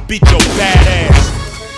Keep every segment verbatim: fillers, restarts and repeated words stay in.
beat your bad ass.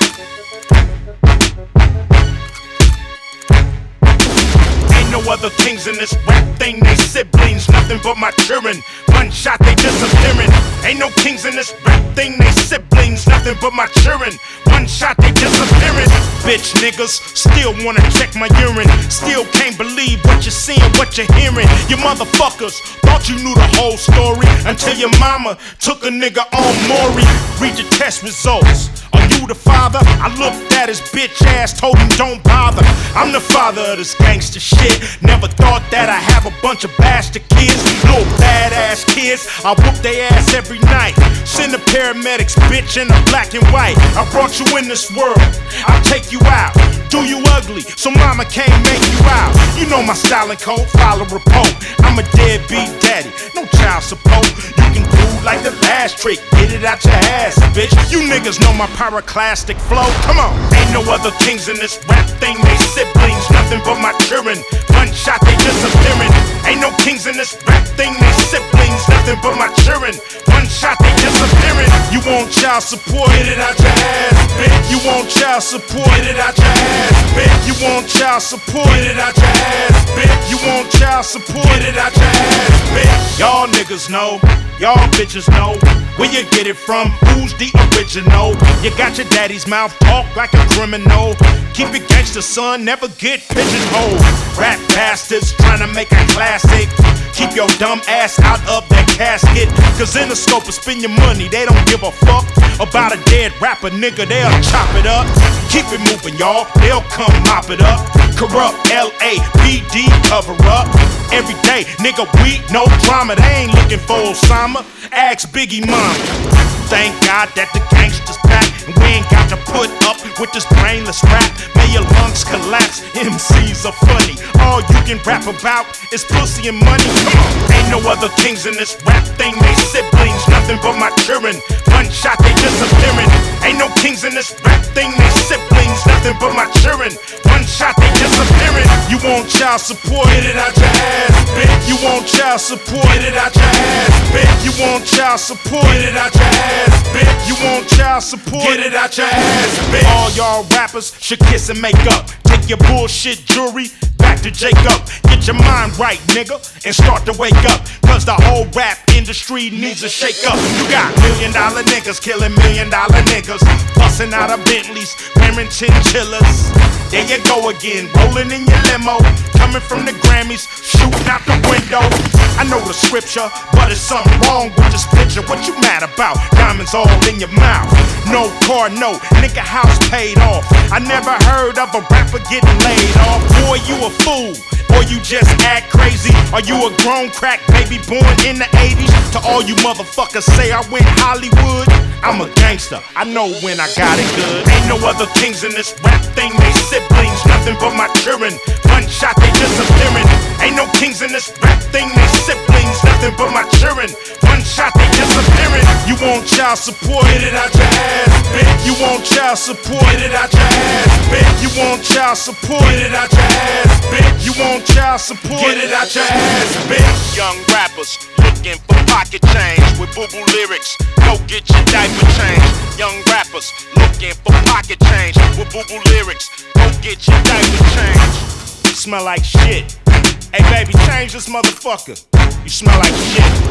Ain't no other kings in this rap thing, they siblings, nothing but my children. One shot, they disappearing. Ain't no kings in this rap thing, they siblings, nothing but my children. One shot, they disappearing. Bitch niggas still wanna check my urine. Still can't believe what you're seeing, what you're hearing. You motherfuckers thought you knew the whole story until your mama took a nigga on Maury. Read your test results. Are you the father? I looked at his bitch ass, told him don't bother. I'm the father of this gangster shit. Never thought that I have a bunch of bastard kids, little badass kids. I whoop their ass every night. Send the paramedics, bitch, in the black and white. I brought you in this world, I'll take you out. Do you ugly, so mama can't make you out. You know my style and code, file a report. I'm a deadbeat daddy, no child support. You can do like the last trick, get it out your ass, bitch. You niggas know my pyroclastic flow, come on. Ain't no other kings in this rap thing, they siblings, nothing but my children. One shot, they disappearing. Ain't no kings in this rap thing, they siblings, nothing but my children. One shot, they disappearing. You want child support, get it out your ass, bitch. You want child support, get it out your ass, bitch. You want child support, get it out your ass, bitch. You want child support, get it out your ass, bitch. Y'all niggas know, y'all bitches know where you get it from, who's the original. You got your daddy's mouth talk like a criminal. Keep it gangster, son, never get pigeonholed. Rap bastards trying to make a classic. Keep your dumb ass out of that casket. Cause in the scope of spend your money, they don't give a fuck about a dead rapper, nigga, they'll chop it up. Keep it moving, y'all, they'll come mop it up. Corrupt L A P D cover up. Every day, nigga, we no drama. They ain't looking for Osama, ask Biggie mama. Thank God that the gangsters back, and we ain't got to put up with this brainless rap. May your lungs collapse, M Cs are funny. All you can rap about is pussy and money. Come on, ain't no other kings in this rap thing, they siblings, nothing but my children. One shot, they disappearing. Ain't no kings in this rap thing, they siblings, nothing but my children. One shot, they disappearing. You want child support, get it out your ass, bitch. You want child support, get it out your ass, bitch. You want child support, get it out your ass, bitch. You want child support, get it out your ass, bitch. All y'all rappers should kiss and make up. Take your bullshit jewelry back to Jacob. Get your mind right, nigga, and start to wake up. Cause the whole rap industry needs a shake up. You got million dollar niggas killing million dollar niggas, busting out of Bentleys, wearing chinchillas. There you go again, rolling in your limo, coming from the Grammys, shooting out the window. I know the scripture, but it's something wrong with this picture. What you mad about? Diamonds all in your mouth. No car, no nigga house paid off. I never heard of a rapper getting laid off. Boy, you a fool, or you just act crazy. Are you a grown crack baby born in the eighties? To all you motherfuckers say I went Hollywood, I'm a gangster, I know when I got it good. Ain't no other kings in this rap thing, they siblings, nothing but my children. One shot, they disappearing. Ain't no kings in this rap thing, they siblings, nothing but my children. One shot, they disappearing. You want child support, get it out your ass, bitch. You want child support, get it out your ass, bitch. You want child support, get it out your ass, bitch. You want child support, get it out your ass, bitch. Young rappers looking for pocket change with boo-boo lyrics. Go get your diaper change. Young rappers looking for pocket change with boo-boo lyrics. Go get your diaper change. You smell like shit. Hey baby, change this motherfucker. You smell like shit.